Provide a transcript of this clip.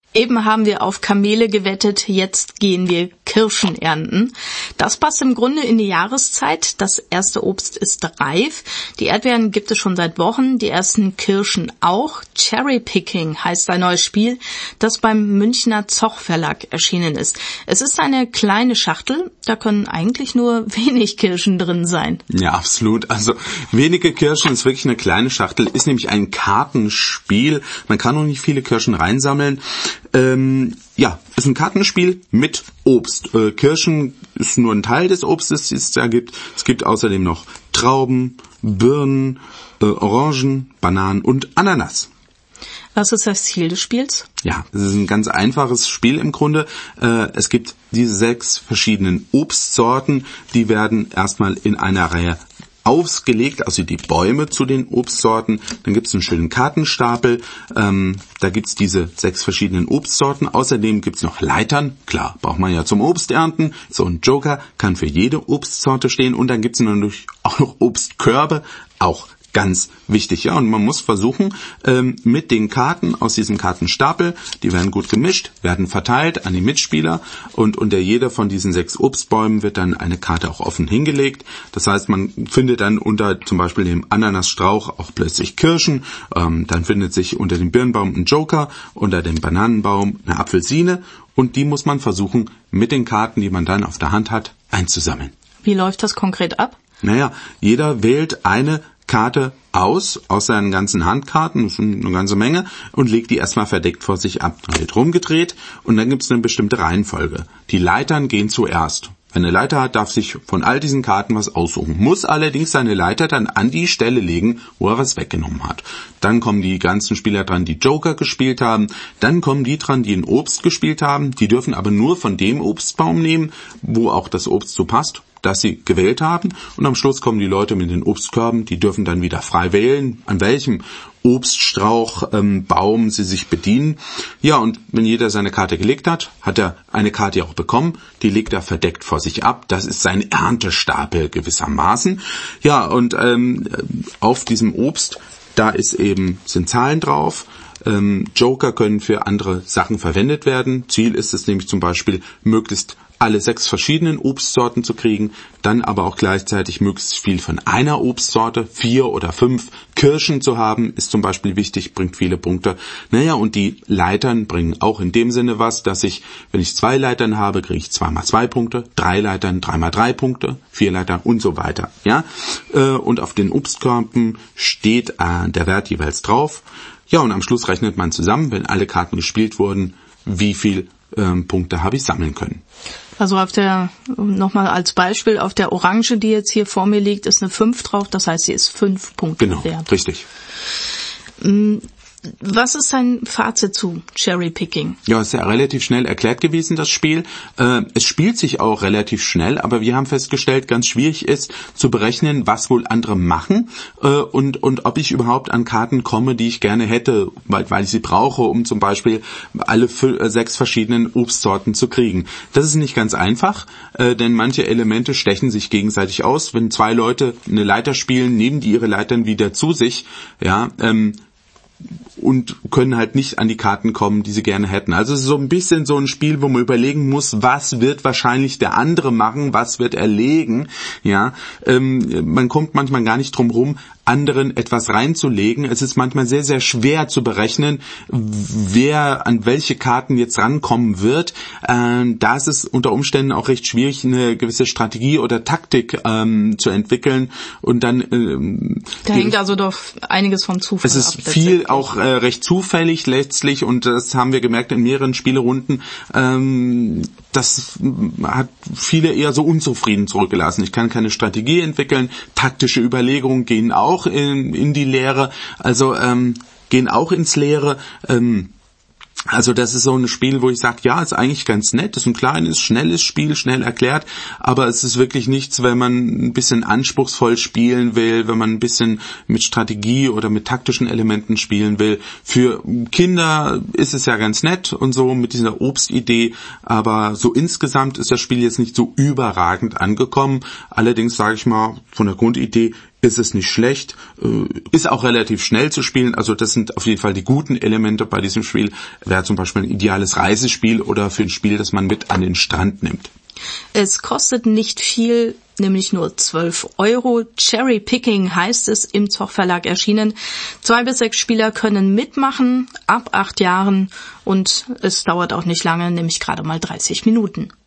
Eben haben wir auf Kamele gewettet, jetzt gehen wir Kirschen ernten. Das passt im Grunde in die Jahreszeit. Das erste Obst ist reif. Die Erdbeeren gibt es schon seit Wochen, die ersten Kirschen auch. Cherry Picking heißt ein neues Spiel, das beim Münchner Zoch Verlag erschienen ist. Es ist eine kleine Schachtel, da können eigentlich nur wenig Kirschen drin sein. Ja, absolut. Also wenige Kirschen ist wirklich eine kleine Schachtel, ist nämlich ein Kartenspiel. Man kann noch nicht viele Kirschen reinsammeln. Ist ein Kartenspiel mit Obst. Kirschen ist nur ein Teil des Obstes, das es da gibt. Es gibt außerdem noch Trauben, Birnen, Orangen, Bananen und Ananas. Was ist das Ziel des Spiels? Ja, es ist ein ganz einfaches Spiel im Grunde. Es gibt diese 6 verschiedenen Obstsorten, die werden erstmal in einer Reihe ausgelegt, also die Bäume zu den Obstsorten. Dann gibt es einen schönen Kartenstapel. Da gibt es diese 6 verschiedenen Obstsorten. Außerdem gibt es noch Leitern. Klar, braucht man ja zum Obsternten. So ein Joker kann für jede Obstsorte stehen. Und dann gibt es natürlich auch noch Obstkörbe. Auch ganz wichtig, ja. Und man muss versuchen, mit den Karten aus diesem Kartenstapel, die werden gut gemischt, werden verteilt an die Mitspieler und unter jeder von diesen 6 Obstbäumen wird dann eine Karte auch offen hingelegt. Das heißt, man findet dann unter zum Beispiel dem Ananasstrauch auch plötzlich Kirschen, dann findet sich unter dem Birnbaum ein Joker, unter dem Bananenbaum eine Apfelsine und die muss man versuchen, mit den Karten, die man dann auf der Hand hat, einzusammeln. Wie läuft das konkret ab? Naja, jeder wählt eine Karte aus seinen ganzen Handkarten, das sind eine ganze Menge, und legt die erstmal verdeckt vor sich ab. Dann wird rumgedreht und dann gibt es eine bestimmte Reihenfolge. Die Leitern gehen zuerst. Wer eine Leiter hat, darf sich von all diesen Karten was aussuchen, muss allerdings seine Leiter dann an die Stelle legen, wo er was weggenommen hat. Dann kommen die ganzen Spieler dran, die Joker gespielt haben, dann kommen die dran, die ein Obst gespielt haben, die dürfen aber nur von dem Obstbaum nehmen, wo auch das Obst so passt, das sie gewählt haben. Und am Schluss kommen die Leute mit den Obstkörben, die dürfen dann wieder frei wählen, an welchem Obststrauch, Baum sie sich bedienen. Ja, und wenn jeder seine Karte gelegt hat, hat er eine Karte auch bekommen, die legt er verdeckt vor sich ab. Das ist sein Erntestapel gewissermaßen. Ja, und auf diesem Obst, da sind Zahlen drauf. Joker können für andere Sachen verwendet werden. Ziel ist es nämlich zum Beispiel, möglichst alle 6 verschiedenen Obstsorten zu kriegen, dann aber auch gleichzeitig möglichst viel von einer Obstsorte, 4 oder 5 Kirschen zu haben, ist zum Beispiel wichtig, bringt viele Punkte. Naja, und die Leitern bringen auch in dem Sinne was, dass wenn ich 2 Leitern habe, kriege ich 2 mal 2 Punkte, 3 Leitern, 3 mal 3 Punkte, 4 Leitern und so weiter. Ja, und auf den Obstkörben steht der Wert jeweils drauf. Ja, und am Schluss rechnet man zusammen, wenn alle Karten gespielt wurden, wie viel Punkte habe ich sammeln können. Also nochmal als Beispiel, auf der Orange, die jetzt hier vor mir liegt, ist eine 5 drauf, das heißt, sie ist 5 Punkte wert. Genau, richtig. Was ist dein Fazit zu Cherry Picking? Ja, ist ja relativ schnell erklärt gewesen, das Spiel. Es spielt sich auch relativ schnell, aber wir haben festgestellt, ganz schwierig ist zu berechnen, was wohl andere machen und ob ich überhaupt an Karten komme, die ich gerne hätte, weil ich sie brauche, um zum Beispiel alle 6 verschiedenen Obstsorten zu kriegen. Das ist nicht ganz einfach, denn manche Elemente stechen sich gegenseitig aus. Wenn 2 Leute eine Leiter spielen, nehmen die ihre Leitern wieder zu sich, ja, und können halt nicht an die Karten kommen, die sie gerne hätten. Also es ist so ein bisschen so ein Spiel, wo man überlegen muss, was wird wahrscheinlich der andere machen, was wird er legen. Ja, man kommt manchmal gar nicht drum rum, anderen etwas reinzulegen. Es ist manchmal sehr, sehr schwer zu berechnen, wer an welche Karten jetzt rankommen wird. Da ist es unter Umständen auch recht schwierig, eine gewisse Strategie oder Taktik zu entwickeln. Und dann da hängt also doch einiges vom Zufall ab. Es ist viel auch recht zufällig letztlich und das haben wir gemerkt in mehreren Spielerunden. Das hat viele eher so unzufrieden zurückgelassen. Ich kann keine Strategie entwickeln. Taktische Überlegungen gehen auch in die Leere, also gehen auch ins Leere. Also das ist so ein Spiel, wo ich sage, ja, ist eigentlich ganz nett, ist ein kleines, schnelles Spiel, schnell erklärt, aber es ist wirklich nichts, wenn man ein bisschen anspruchsvoll spielen will, wenn man ein bisschen mit Strategie oder mit taktischen Elementen spielen will. Für Kinder ist es ja ganz nett und so mit dieser Obstidee, aber so insgesamt ist das Spiel jetzt nicht so überragend angekommen. Allerdings sage ich mal, von der Grundidee ist es nicht schlecht, ist auch relativ schnell zu spielen, also das sind auf jeden Fall die guten Elemente bei diesem Spiel. Wäre zum Beispiel ein ideales Reisespiel oder für ein Spiel, das man mit an den Strand nimmt. Es kostet nicht viel, nämlich nur 12 €. Cherry Picking heißt es, im Zoch Verlag erschienen. 2 bis 6 Spieler können mitmachen, ab 8 Jahren, und es dauert auch nicht lange, nämlich gerade mal 30 Minuten.